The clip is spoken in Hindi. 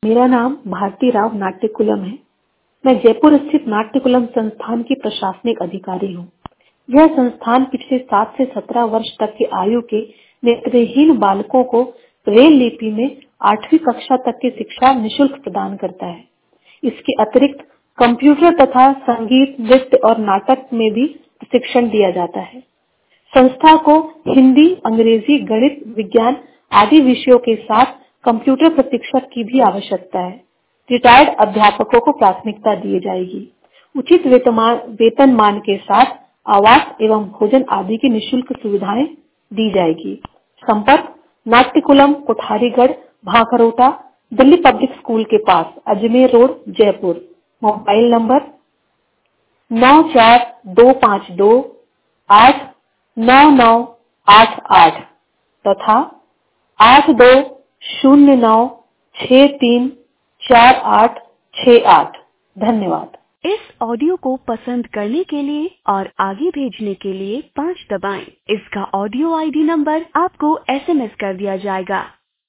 मेरा नाम भारती राव नाट्यकुलम है। मैं जयपुर स्थित नाट्यकुलम संस्थान की प्रशासनिक अधिकारी हूँ। यह संस्थान पिछले 7 से 17 वर्ष तक की आयु के नेत्रहीन बालकों को ब्रेल लिपि में 8वीं कक्षा तक की शिक्षा निःशुल्क प्रदान करता है। इसके अतिरिक्त कंप्यूटर तथा संगीत, नृत्य और नाटक में भी प्रशिक्षण दिया जाता है। संस्था को हिंदी, अंग्रेजी, गणित, विज्ञान आदि विषयों के साथ कंप्यूटर प्रशिक्षक की भी आवश्यकता है। रिटायर्ड अध्यापकों को प्राथमिकता दी जाएगी। उचित वेतनमान के साथ आवास एवं भोजन आदि की निःशुल्क सुविधाएं दी जाएगी। संपर्क नाट्यकुलम, कोठारीगढ़, भाखरोटा, दिल्ली पब्लिक स्कूल के पास, Ajmer road, Jaipur. Mobile number 9425289988 तथा 8209634868। धन्यवाद। इस ऑडियो को पसंद करने के लिए और आगे भेजने के लिए 5 दबाएं। इसका ऑडियो आईडी नंबर आपको SMS कर दिया जाएगा।